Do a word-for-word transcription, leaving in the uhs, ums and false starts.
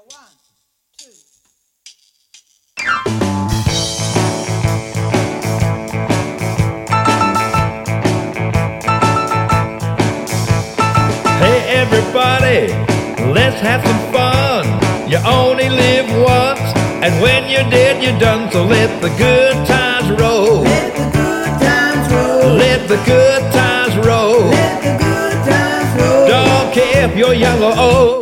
one, two. Hey everybody, let's have some fun. You only live once, and when you're dead, you're done. So let the good times roll. Let the good times roll. Let the good times roll. Let the good times roll. Don't care if you're young or old.